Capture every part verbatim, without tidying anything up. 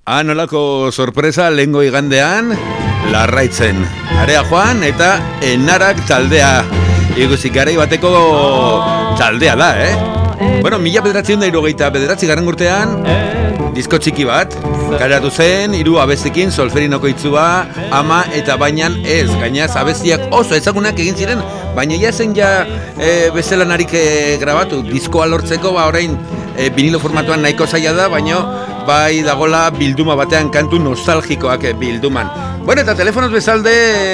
Ah, nolako sorpresa lehengo igandean, Larraitzen. Area Joan eta Enarak taldea. Ikusi garai bateko taldea da, eh? Bueno, mila bederatzen da irurogeita bederatzi garren urtean, disko txiki bat, kaleratu zen, hiru abestikin, Solferinoko itzua, Ama eta Bainan ez. Gainaz, abestiak oso ezagunak egin ziren, baina ja zen ja e, bezalanarik e, grabatu. Diskoa lortzeko, ba orain e, vinilo formatuan nahiko zaila da, baina bai dagola bilduma batean kantu nostalgikoak e, bilduman. Bueno, eta telefonoz bezalde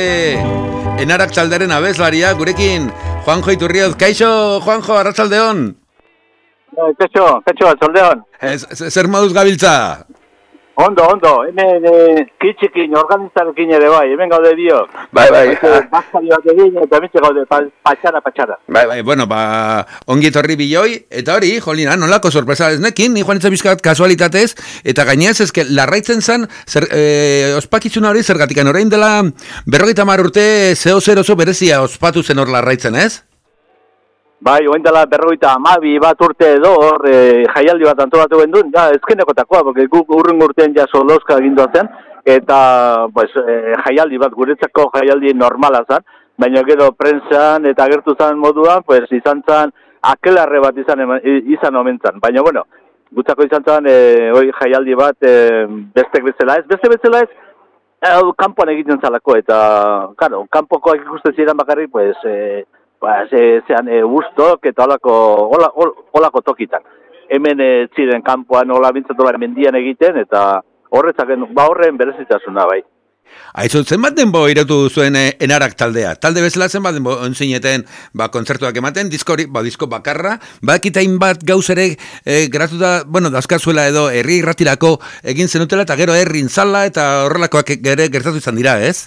Enarak talderen abeslaria, gurekin Juanjo Iturrioz. Kaixo, Juanjo, arratsaldeon. Kaixo, kaixo, arratsaldeon. Zer moduz gabiltza? Ondo, ondo, hemen e, kitxikin, organizarekin ere bai, hemen gaude dio. Bai, bai. Baskari bat egin, eta hemen gaude, patxara, patxara. Bai, bai, bueno, ba, ongi etorri biloi, eta hori, jolina, nolako sorpresa ez nekin, ni joan itza bizkat kasualitatez, eta gainez, ezke, Larraitzen zan, zer, e, ospakitzuna hori zergatikan, orain dela, berrogeita hamar urte, zeo zer oso berezia ospatu zen hor Larraitzen, ez? Bai, oen dela berrogeita hamabi bat urte edo, hor, e, jaialdi bat antolatu gendun, ja, ezkenekotakoa, porque guk urren urtean ja solozka egindu zen, eta, pues, e, jaialdi bat, guretzako jaialdi normala zen, baina gero prentsan eta agertu zen moduan, pues, izan zen, akelarre bat izan, izan omentzan, baina, bueno, gutzako izan zen, e, oi, jaialdi bat, e, bestek bezala ez, beste bezala ez, e, kanpoan egiten zalako, eta, claro, kanpokoak ikusten ziren bakarrik, pues, e, Ba, ze, zean e, guztok eta olako, ola, ol, olako tokitan. Hemen e, ziren kanpoan ola bintzatola mendian egiten, eta horretzak, ba horren berezitasuna bai. Aizu, zenbat denbo irautu zuen e, Enarak taldea? Talde bezala zenbat denbo ontzineten ba, kontzertuak ematen, diskori, ba, disko bakarra, bakitain bat gauz ere e, gratuta, bueno, dazkazuela edo herri irratirako egin zenutela, eta gero herri inzala eta horrelakoak ere gertatu izan dira, ez?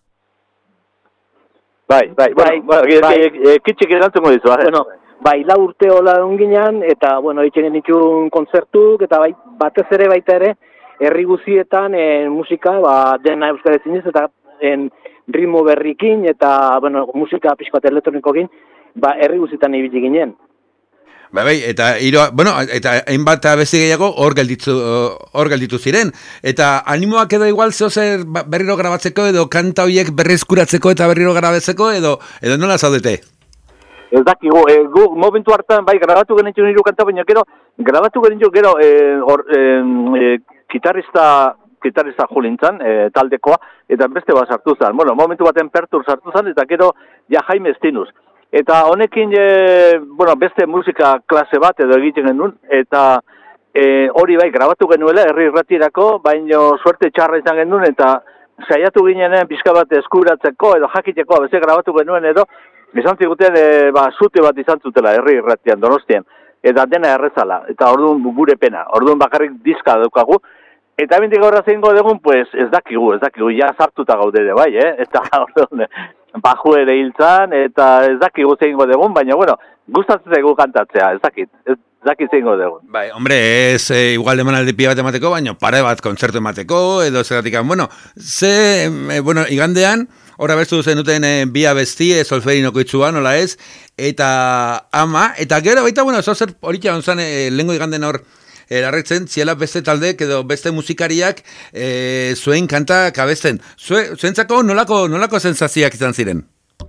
Bai, bai, bai, bai, bai. Kitxik erantzungo dizu, eh? Bueno, bai, lau urte hola onginan, eta, bueno, itxen genitxun kontzertuk, eta bai, batez ere baita ere, herri guzietan en, musika, ba, dena euskara zinez, eta en, ritmo berrikin, eta, bueno, musika pixkoat elektronikokin, ba, herri guzietan ibili ginen. Bai, bai, eta iro, bueno, eta hainbat abesti gehiago hor gelditu, hor gelditu ziren. Eta animoak edo igual zeo zer berriro grabatzeko edo kanta horiek berreskuratzeko eta berriro grabatzeko edo edo nola zaudete? Ez dakigu, e, gu momentu hartan bai grabatu genitxun hiru kanta, baina gero grabatu genitxun gero e, or, e, e, gitarrista gitarrista julintzan, e, taldekoa, eta beste bat sartu zen. Bueno, momentu baten Pertur sartu zen, eta gero ja Jaime Estinuz. Eta honekin, e, bueno, beste musika klase bat edo egiten genuen, eta e, hori bai, grabatu genuela, herri irratirako, baino suerte txarra izan genuen, eta saiatu ginenen pixka bat eskuratzeko, edo jakiteko, beste grabatu genuen, edo, izan ziguten, e, ba, zute bat izan zutela, herri irratian, Donostian, eta dena errezala, eta orduan gure pena, orduan bakarrik diska daukagu, eta hemen gaurra zeingo dugun, pues, ez dakigu, ez dakigu, ja sartuta gaude ere bai, eh? Eta orduan, baju ere hiltzan, eta ez dakigu zeingo dugun, baina, bueno, gustatzen zaigu kantatzea, ez dakit, ez dakit zeingo dugun. Bai, hombre, ez e, igual demanaldi pia bat emateko, baina pare bat kontzertu emateko, edo zeratikan, bueno, ze, e, bueno, igandean, horra bestu zenuten e, bi abesti, e, Solferinoko itzua, nola ez, eta Ama, eta gero, baita, bueno, zo zer hori txan e, lehengo iganden hor, Larraitzen, ziela beste taldek edo beste musikariak e, zuen kantak abesten. Zue, zuentzako nolako, nolako sensazioak izan ziren?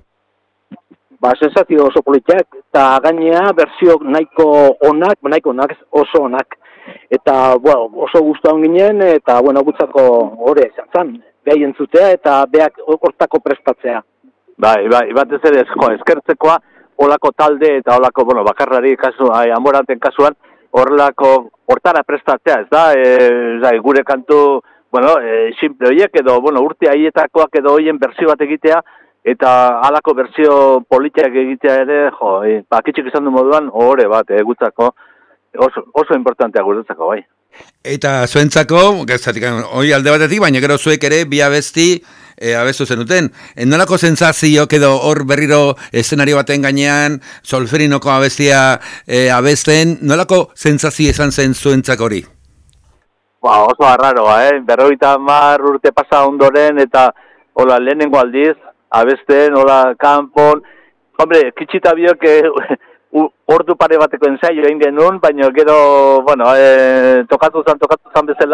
Ba, sensazio oso politiak, eta gainea berzio nahiko onak, nahiko onak, oso onak. Eta, bueno, oso guztuan ginen, eta, bueno, gutzako hori izan zen. Behi entzutea eta beak hortako prestatzea. Bai, bai, batez ere jo, eskertzekoa, olako talde eta olako, bueno, bakarrari kasu, ai, amoranten kasuan, horrelako hortara prestatzea, ez da, e, zai, gure kantu, bueno, e, simple horiek edo, bueno, urte haietakoak edo hoien berzio bat egitea, eta halako berzio politiak egitea ere, jo, e, bakitxik izan du moduan, horre bat, e, gutzako, oso, oso importantea guretzako, bai. Eta zuentzako, gertzatik, hori alde batetik, baina gero zuek ere bi abesti e, abestu zenuten. E, nolako sensazioak edo hor berriro eszenario baten gainean, Solferinoko abestia e, abesten, nolako sensazio izan zen zuentzako hori? Ba, oso arraroa, eh? Berrogeita hamar urte pasa ondoren eta hola lehenengo aldiz, abesten, hola kanpon, hombre, kitxita biok ordu pare bateko ensaio egin genuen, baina gero, bueno, e, tokatu zan, tokatu zan bezala,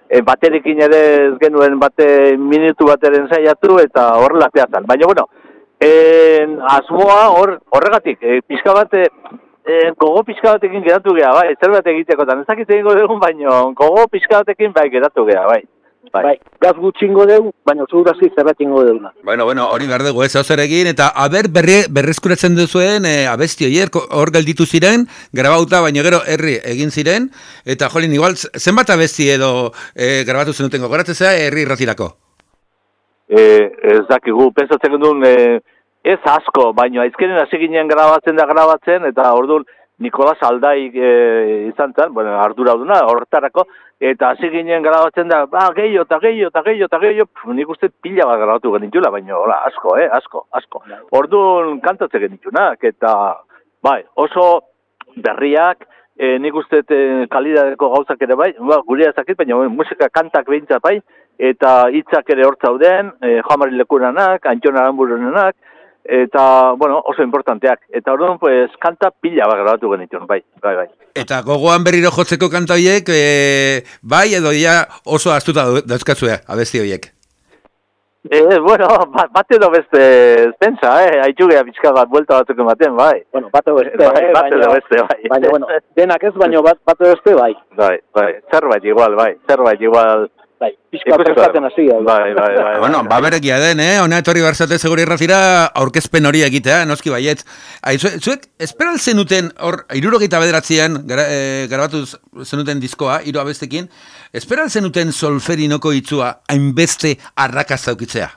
e, baterekin ere ez genuen bate minutu bateren saiatu, eta horrela zehatzen. Baina, bueno, en, asmoa hor, horregatik, e, pixka bat, e, gogo pixka batekin geratu geha, bai, zerbait egiteko, eta ez dakit egingo dugun, baina gogo pixka batekin bai geratu geha, bai. Bai, bai gaz gutxingo dugu, baina zugurazki zerbait ingo duguna. Bueno, bueno, hori behar dugu, ez hau zer egin, eta aber berri, berreskuratzen duzuen e, abesti horiek hor gelditu ziren, grabauta, baina gero herri egin ziren, eta jolin, igual, zenbat abesti edo e, grabatu zenuten gogoratzea herri irratirako? E, ez dakigu, pensatzen duen, e, ez asko, baina aizkenen hasi ginen grabatzen da grabatzen, eta orduan Nikolas Aldaik e, izan zen, bueno, arduraduna, horretarako, eta hasi ginen grabatzen da, ba, gehiago, eta gehiago, eta gehiago, eta gehiago, nik uste pila bat grabatu genitula, baina, hola, asko, eh, asko, asko. Orduan kantatzen genitunak, eta, bai, oso berriak, e, nik uste e, kalidadeko gauzak ere bai, ba, gure ezakit, baina musika kantak behintzat bai, eta hitzak ere hortzauden, e, Joamari Lekuranak, Antxon Aranburunenak, eta, bueno, oso importanteak. Eta orduan, pues, kanta pila bat grabatu genituen, bai, bai, bai. Eta gogoan berriro jotzeko kanta horiek, e, bai, edo ja oso astuta dauzkatzue, abesti horiek? Eh, bueno, bat edo beste zentza, eh, haitxugea pixka bat, buelta batzuk ematen, bai. Bueno, bat edo beste, bai, bat edo beste, bai. Baina, bueno, denak ez, baina bat, bat edo beste, bai. Bai, bai, zerbait igual, bai, zerbait igual. Bai, pixka prestaten hasi, bai. Bai, bai, bai. Bueno, ba berekia den, eh? Hona etorri barzate seguri irrazira aurkezpen hori egitea, noski baietz. Ai, zuek, zuek esperal zenuten, hor, hirurogeita bederatzean, gara, e, garabatu zenuten diskoa, hiru abestekin, esperal zenuten Solferinoko hitzua hainbeste arrakaz daukitzea?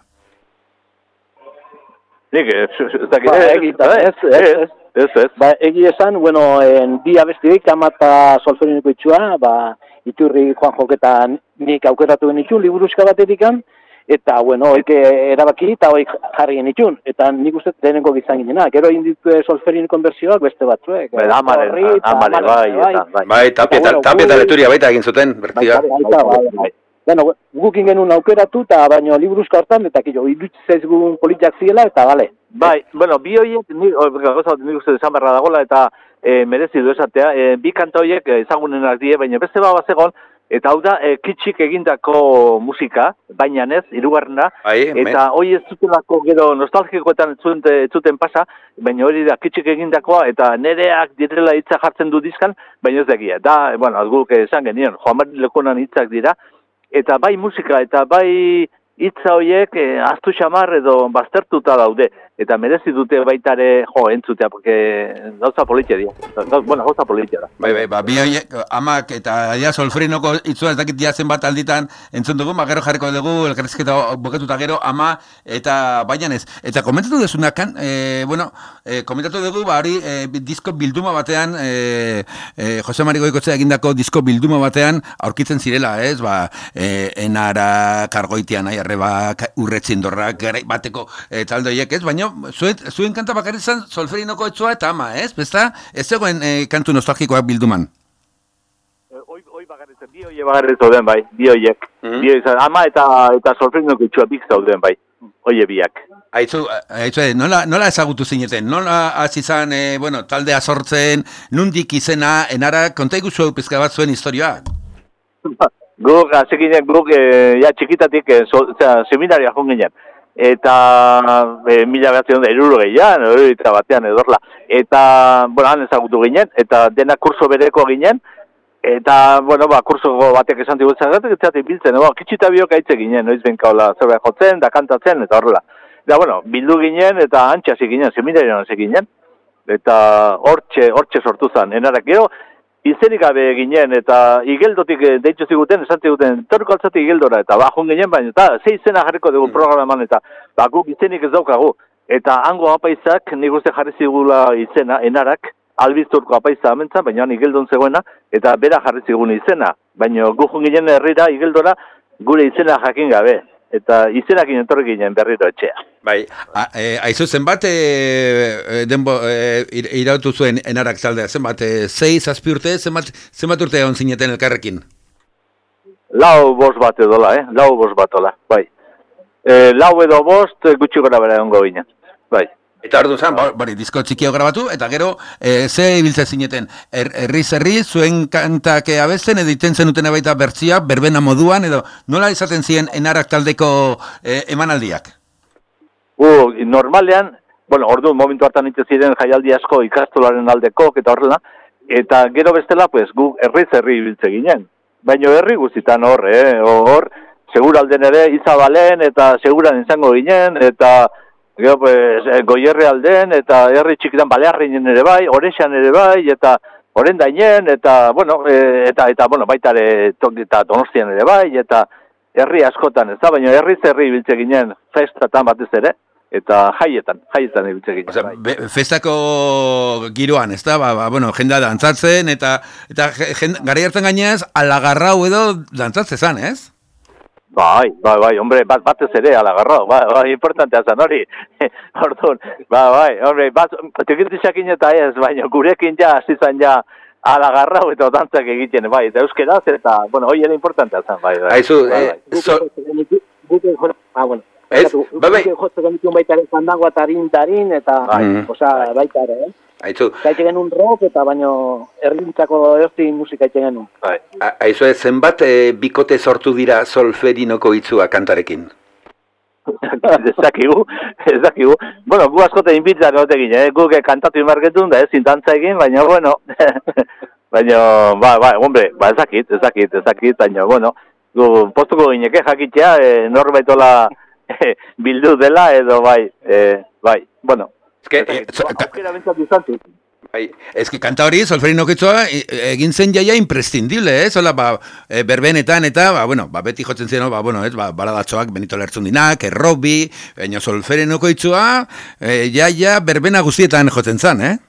Nik, ez dakit, Ba, egita, ez, ez, ez. Ez, ez. Ba, egi esan, bueno, en, bi abestirik, Ama eta Solferinoko hitzua, ba, Iturri Juan Joketa nik aukeratu genitxun, liburuska batetikan, eta, bueno, oik erabaki eta oik jarri genitxun, eta nik uste denengo gizan ginena. Gero inditu Solferiniko konbertsioak beste batzuek. Bai, amare, amare, bai, bai. Bai, tapia eta leturia baita egin zuten, bertioa. Bai, bai, bai. Bueno, gukin genuen aukeratu, eta baino liburuska hortan, eta kilo, irutzezgun politiak ziela, eta bale. Bai, bueno, bi horiek, nik, nik uste desan barra dagoela, eta e, merezi du esatea, e, bi kanta horiek ezagunenak die, baina beste bat bazegon, eta hau da, e, kitxik egindako musika, baina ez, hirugarrena, eta hori ez zutelako gero nostalgikoetan ez zuten pasa, baina hori da, kitxik egindakoa, eta nereak direla hitza jartzen du dizkan, baina ez dakia. Da, bueno, guk esan genien, Joamari Lekunan hitzak dira, eta bai musika, eta bai hitza horiek eh, aztu xamar edo baztertuta daude. Eta merezi dute baitare, jo, entzutea, porque gauza politia dira. Bueno, gauza politia da. Bai, bai, ba, bi horiek, amak eta ja Solferinoko hitzua ez dakit ja zenbat alditan entzun dugu, ba, gero jarriko dugu, elkarrizketa boketuta gero, ama eta baianez. Eta komentatu duzuna, kan, e, bueno, e, komentatu dugu, ba, hori, e, disko bilduma batean, e, e, Jose Mari Goikoetxea egindako disko bilduma batean aurkitzen zirela, ez, ba, e, Enara, Kargoitian, Aiarreba, Urretzindorrak, garai bateko e, talde horiek, ez, baina Zuen, zuen kanta bakarri izan Solferinoko hitzua eta ama, ez? Besta, ez zegoen e, kantu nostalgikoak bilduman? Hoi hoi bakarritzen, bi hoiek bakarritzen zauden, bai, bi hoiek. Mm-hmm. Bi hoiek, ama eta, eta Solferinoko hitzua bik zauden, bai, hoie biak. Aitzu, aitzu, nola, nola ezagutu zineten? Nola hasi izan, e, bueno, taldea sortzen, nundik izena, Enara, konta iguzu pizka bat zuen historioa? Guk, hasi ginen, guk, e, ja, txikitatik, e, so, zera, seminaria joan ginen. Eta e, mila behatzen da eruro gehian, eta batean edorla. Eta, bueno, han ezagutu ginen, eta dena kurso bereko ginen, eta, bueno, ba, kurso batek esan digutzen, ez zaten biltzen, no? Kitxita biok aitze ginen, noiz benkaula zerbait jotzen, da kantatzen, eta horrela. Eta, bueno, bildu ginen, eta antxasi ginen, seminarian hasi ginen, eta hortxe, hortxe sortu zen, Enarak gero, izenik gabe ginen, eta igeldotik deitzu ziguten, esan ziguten, torko altzatik igeldora, eta bajun ginen, baina, eta zei izena jarriko dugu programan, eta ba, guk izenik ez daukagu. Eta hango apaizak, nik uste jarri zigula izena, Enarak, albizturko apaiza amentzan, baina han igeldon zegoena, eta bera jarri zigun izena. Baina gujun ginen herrira, igeldora, gure izena jakin gabe. Eta izenakin entorri ginen berriro etxea. Bai, aizu zenbat e, denbo e, irautu zuen Enarak taldea, zenbat, e, zei, zazpi urte, zenbat, zenbat urte egon zineten elkarrekin? Lau bost bat edola, eh? Lau bost bat ola, bai. E, lau edo bost gutxi gora bera egongo ginen, bai. Eta ordu zan, bori, disko txikio grabatu, eta gero, e, ze ibiltze zineten, er, herriz herri, zuen kantak abesten, edo iten zenuten baita bertzia, berbena moduan, edo nola izaten ziren Enarak taldeko e, emanaldiak? Uh, normalean, bueno, ordu momentu hartan ite ziren jaialdi asko ikastolaren aldeko, eta horrela, eta gero bestela, pues, gu herriz herri ibiltze ginen. Baina herri guztitan hor, eh, hor, seguralden ere izabalen, eta seguran izango ginen, eta gero, pues, Goierre alden, eta herri txikitan Balearrinen ere bai, Orexan ere bai, eta Orendainen, eta, bueno, e, eta, eta, bueno, baita ere, eta Donostian ere bai, eta herri askotan, ez da, baina herriz herri ibiltze ginen, festatan batez ere, eta jaietan, jaietan ibiltze ginen. Osea, bai. Festako giroan, ez da, ba, ba, bueno, jendea dantzatzen, eta, eta gara hartzen gainez, alagarrau edo dantzatzen zan, ez? Bai, bai, bai, hombre, bat batez ere alagarrau, bai, bai, importantea zan hori. Orduan, bai, bai, hombre, bat, tekintzakin eta ez, baina gurekin ja, hasi zan ja, alagarrau eta dantzak egiten, bai, eta euskeraz, eta, bueno, hoi ere importantea zan, bai, bai. Aizu, bai, eh, so... Ah, bueno. Ez, bai, bai. Jotzeko genituen baita ere zandangoa tarin-tarin, eta, oza, baita ere, eh? Aizu. Gaite genuen rock eta baino errintzako eozti musika ite genuen. Bai. Aizu, zenbat e, bikote sortu dira Solferinoko hitzua kantarekin? Ez dakigu, ez dakigu. Bueno, gu askote inbitzak gotekin, eh? Guk kantatu imarketun da ez zintantza egin, baina, bueno, baina, ba, ba, hombre, ba, ez dakit, ez dakit, ez dakit, baina, bueno, gu postuko gineke jakitea, eh, norbaitola eh, bildu dela, edo bai, eh, bai, bueno. Ez que, eh, so, aukera bentsatu izantu. Bai, ez que kanta hori, Solferinoko hitzua, egin zen jaia imprescindible, eh? Zola, ba, e, berbenetan eta, ba, bueno, ba, beti jotzen zen, ba, bueno, ez, ba, baladatxoak Benito Lertxundinak, Errobi, baina Solferinoko hitzua, e, jaia berbena guztietan jotzen zen, eh?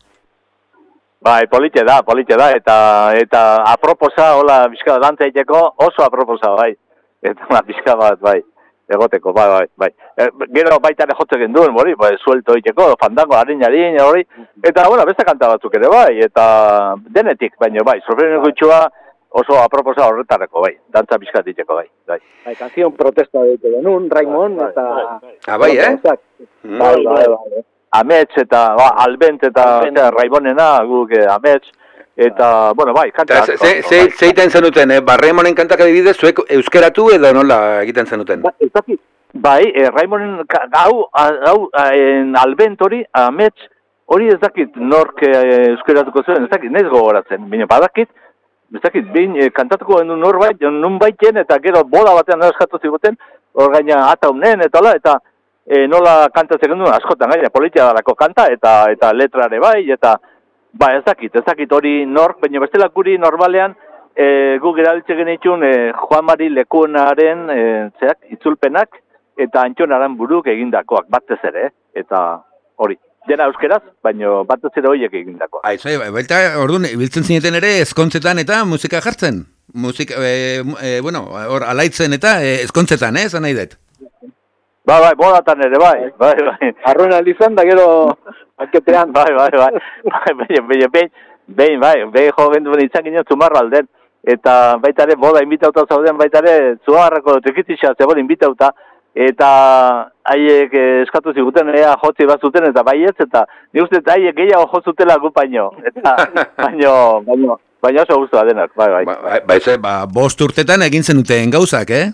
Bai, polite da, polite da, eta eta aproposa, hola, bizka dantza egiteko, oso aproposa, bai. Eta, ba, bizka bat, bai. Egoteko, bai, bai, bai. E, gero baita ere jotzen genduen, hori, bai, suelto egiteko, fandango, harin-harin, hori. Eta, bueno, beste kanta batzuk ere, bai, eta denetik, baina, bai, Solferinoko itxua oso aproposa horretarako, bai, dantza bizkat egiteko, bai, bai. Bai, kanzion protesta egite genuen, Raimon, eta... Ah, bai, eh? Bai, bai, bai. Amets eta, ba, Albent eta, eta Raimonena, guk eh, Amets. Eta, bueno, bai, kanta... Zeiten zenuten, eh? Ba, Raimonen kantak adibidez, zuek euskeratu edo nola egiten zenuten? Ba, ez dakit, bai, eh, Raimonen, hau, hau, en Albent hori, Amets, hori ez dakit nork eh, euskeratuko zuen, ez dakit, nahiz gogoratzen, baina badakit, ez dakit, behin eh, kantatuko gendu norbait, nun baiten, eta gero boda batean eskatu ziguten, hor gaina ataunen, eta hola, eta eh, nola kantatzen gendu, askotan gaina, politia dalako kanta, eta eta letrare bai, eta... Ba, ez dakit, ez dakit hori nork, baina bestela guri normalean e, gu gerabiltze genitxun e, Juan Mari Lekuonaren e, zeak, itzulpenak eta Antxonaren buruk egindakoak, batez ere, eta hori. Dena euskeraz, baina batez ere horiek egindakoak. Aizu, baita, orduan, ibiltzen zineten ere ezkontzetan eta musika jartzen? Musika, e, e, bueno, hor alaitzen eta e, ezkontzetan, eh, zan nahi dut? Bai, bai, bodatan ere, bai, bai, bai. Arruena aldizan da gero... Alketean. Bai, bai, bai, bai, behin, behin, behin, bai, behin jo genduen izan ginen Zumarra alden, eta baita ere, boda inbitauta zauden, baita ere, Zumarrako tekitizia zebon inbitauta, eta haiek eskatu ziguten, ea jotzi bat zuten, eta baietz, eta ni uste, haiek gehiago jotzutela gu baino, eta baino, baino, baino oso guztua denak, bai, bai. Ba, ba, ba, ba, bost urtetan egin zenuten gauzak, eh?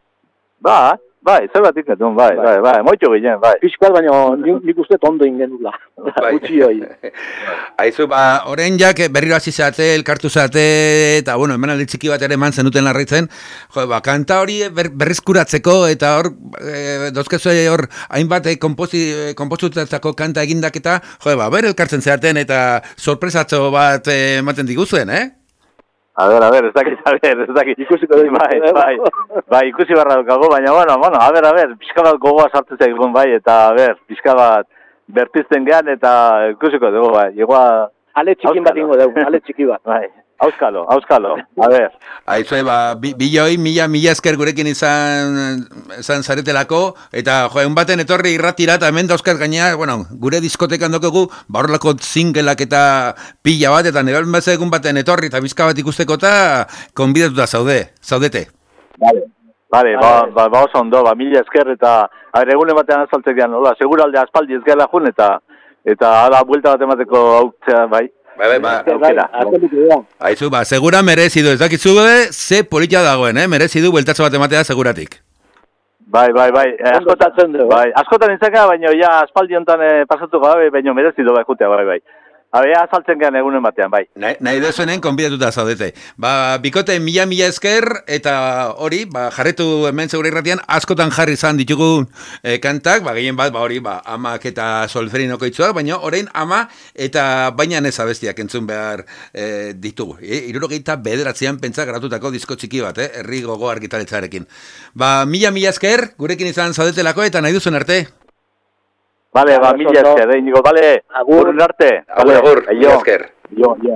Ba, bai, zer bat ikatun, bai, bai, bai, moitxo ginen, bai. Piskat, baina nik uste tondo ingenula. Bai. Utsi hoi. Aizu, ba, orain jak berriro hasi zate, elkartu zate, eta, bueno, hemen aldi txiki bat ere eman zenuten larritzen, jo, ba, kanta hori ber, berrizkuratzeko, eta hor, e, dozkezu hor, hainbat e, konpostutetako kanta egindak eta, jo, ba, ber elkartzen zeaten, eta sorpresatxo bat e, ematen diguzuen, eh? A ver, a ver, ez dakit, a ver, ez dakit. Ikusiko dut, bai, bai, bai, ikusi barra dukago, baina, bueno, bueno, a ver, a ver, pixka bat gogoa sartu zegoen, bai, eta, a ver, pixka bat berpizten gehan, eta ikusiko dugu, bai, igual... Ale txikin bat ingo dugu, ale txiki bat. Bai, auskalo, auskalo, a ver. Aizu, ba, biloi, mila, mila esker gurekin izan, izan zaretelako, eta, jo, egun baten etorri irratira, eta hemen dauzkat gaina, bueno, gure diskotekan dokegu, ba horrelako zingelak eta pila bat, eta nire egun baten etorri, eta bizka bat ikusteko, eta konbidatuta zaude, zaudete. Vale. Bale, ba, ba, ba oso ondo, ba, mila esker eta egunen batean azaltzek dian, hola, seguralde aspaldi ez gela jun eta eta ala, buelta bat emateko hautzea, bai. Bai, bai, ba, Aizu, ba, segura merezidu, ez dakizu ze politia dagoen, eh? Merezidu bueltatxo bat ematea seguratik. Bai, bai, bai, askotan, bai, askotan nintzaka, baina ja aspaldi honetan eh, pasatu gabe, baina merezidu bai jutea, bai, bai. Habea azaltzen gehan egunen batean, bai. Nahi, nahi dezuenen konbidatuta zaudete. Ba, bikote mila mila esker, eta hori, ba, jarretu hemen segura irratian, askotan jarri zan ditugu eh, kantak, ba, gehien bat, ba, hori, ba, amak eta solferinoko itzuak, baina orain ama eta baina ez abestiak entzun behar eh, ditugu. E, Irurogeita bederatzean pentsa gratutako disko txiki bat, eh, herri gogo argitaletxarekin. Ba, mila mila esker, gurekin izan zaudetelako, eta nahi duzuen arte. Vale, ba, mila esker, eh, indigo, vale, agur arte. Agur, agur, mila esker. Jo, jo.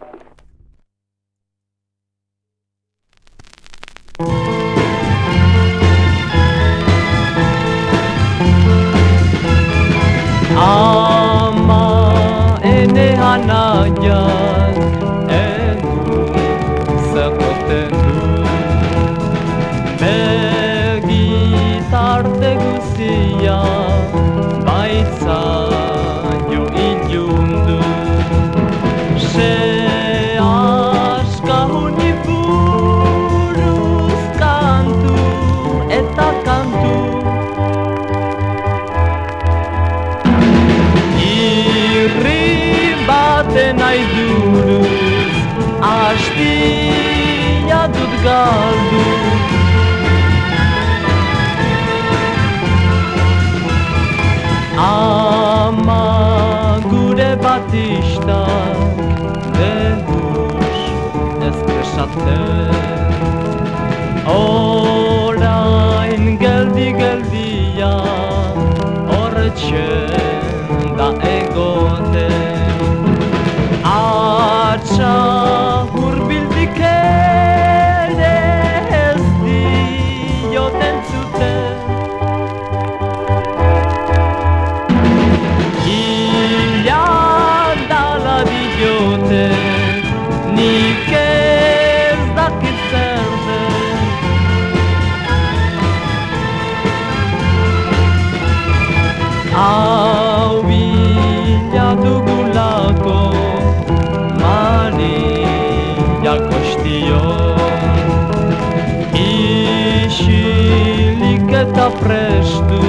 Ama ene anaian egun zakoten du begitarte guzia baitza jo ilundu se aska honi buruz kantu eta kantu nahi duruz, astia dut galdu. Ama gure batistak behuz ez presatzen. Orain geldi-geldia horretxen da egoten. Atxa hurbildik ere ez dioten zuten. Hila dala diote nik ez dakit zer den. Hau bila dugulako isilik eta prestu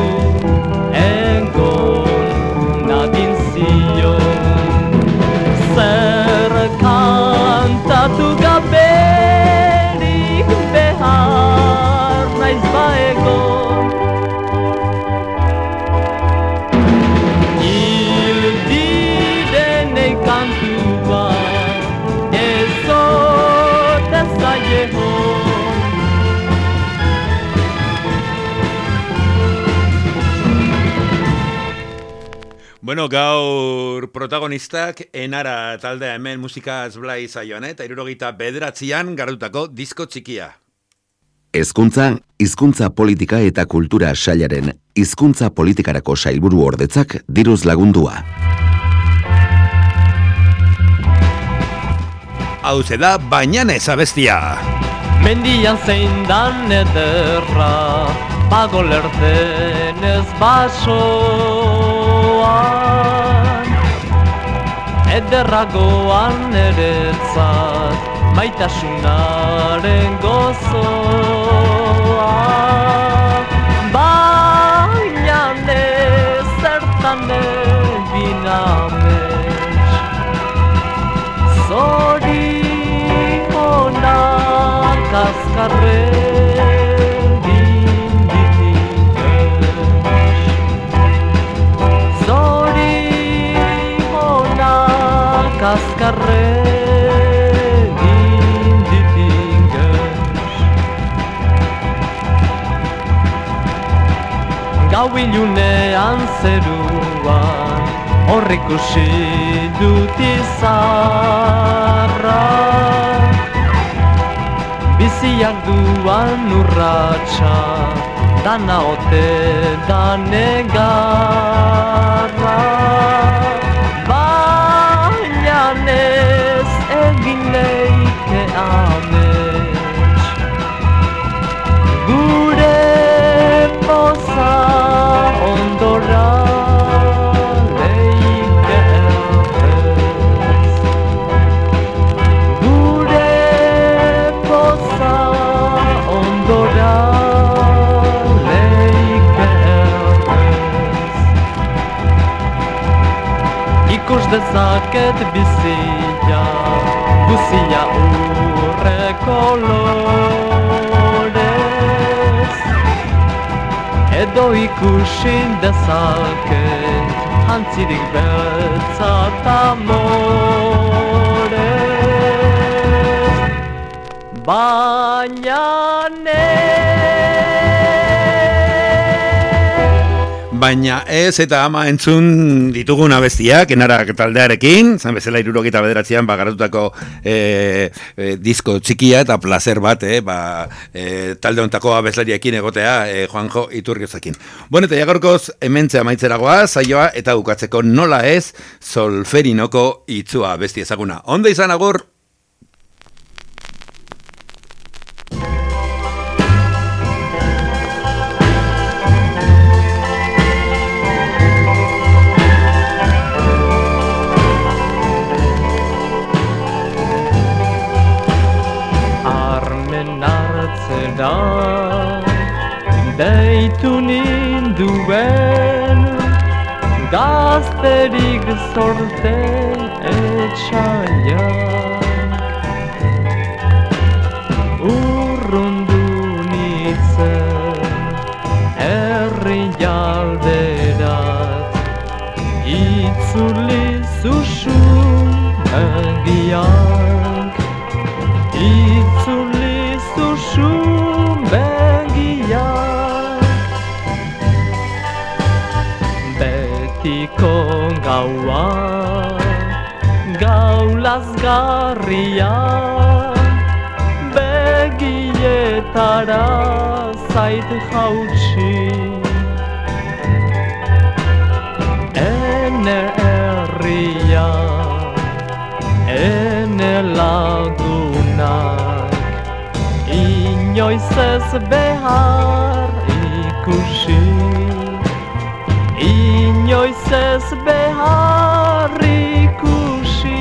engon nadin zion zer kantatu gaberik behar naiz baegon hil direnei kantua ezot ezaieho. Bueno, gaur protagonistak enara taldea hemen musikaz blai zaioan, eta irurogeita bederatzean garutako disko txikia. Hezkuntza, hizkuntza politika eta kultura sailaren hizkuntza politikarako sailburu ordetzak diruz lagundua. Hau da Bainanez abestia. Mendian zein dan ederra, pago lerdenez basoan. Ederragoan eretzat, maitasunaren gozoa. Bainanez zertan egin amets, zori kaskarregin ditingez zori hona kaskarregin ditingez gau ilunean zeruan horrikusi dut izarra biziak duan urratxa, dana ote da negarra. Baina ez egin leike amets, ikus dezaket bizia, guzia urre kolorez. Edo ikusi dezaket antzirik beltza eta morez. Baina ne Baina ez eta ama entzun ditugun abestiak Enarak taldearekin, zan bezala hirurogeita bederatzean bagaratutako e, e, disko txikia eta placer bat, e, ba, e, talde hontako abeslariekin egotea e, Juanjo Iturriozekin. Bueno, eta jagorkoz hementze amaitzeragoa, saioa eta bukatzeko nola ez Solferinoko itzua abesti ezaguna. Ondo izan agur! Deitu ninduen gazterik zorte etxaiak urrundu nintzen herri jalderat itzuli zuzu begiak itzuli zuzu betiko gaua gau lazgarria begietara zait jautsi ene herria ene lagunak inoiz ez behar ikusi inoiz ez behar ikusi.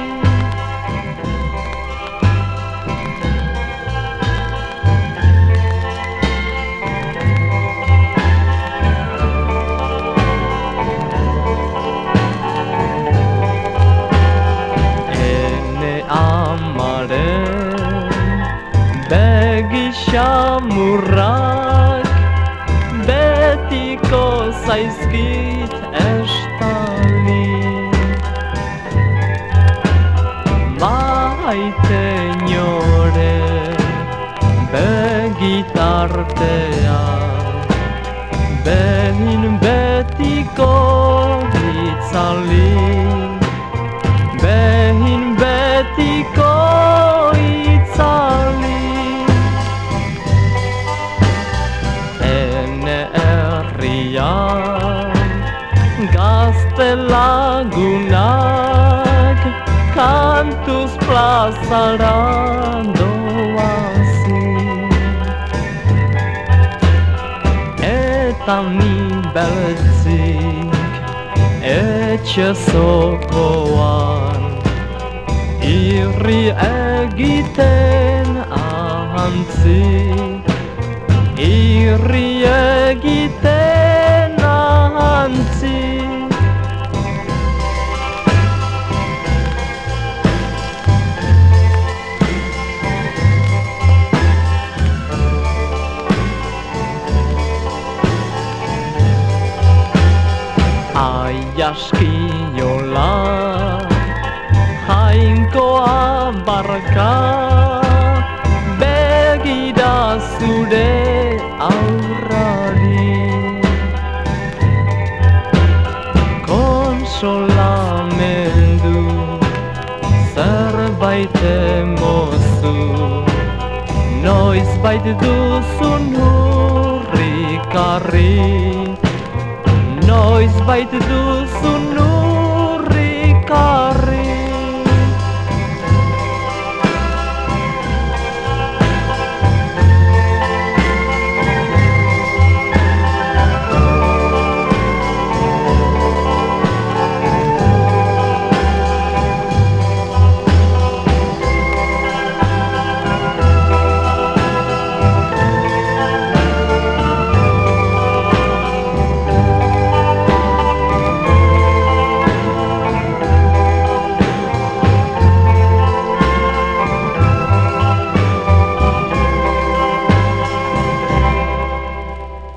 Ene amaren begi xamurrak betiko zaizkit estali maite nyore begitartean behin betiko itzali behin betiko itzali ene herrian gazte lagunak kantuz plazara doazi eta ni beltzik etxe zokoan irri egiten ahantzi irri egiten ahantzi. Aiaskiola jainkoa barka begira zure aurrari konsolamendu zerbait emozu noiz bait duzun hurrikarri noiz bait duzun hurrikarri